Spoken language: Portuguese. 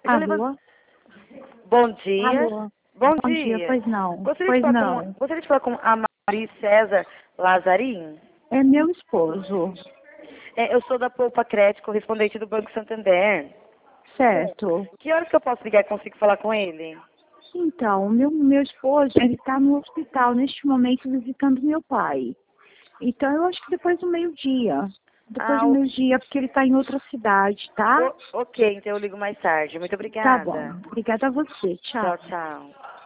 Alô? Bom dia. Alô? Bom Bom dia, pois não. Gostaria de falar com a Mauri César Lazarim. É meu esposo. Eu sou da Poupa Crédito, correspondente do Banco Santander. Certo. Que horas que eu posso ligar e consigo falar com ele? Então, meu esposo, ele está no hospital neste momento visitando meu pai. Então, eu acho que depois do meio-dia. Depois Ah, do meio-dia, porque ele está em outra cidade, tá? ok, então eu ligo mais tarde. Muito Tá obrigada. bom. Obrigada a você. Tchau. Tchau, tchau.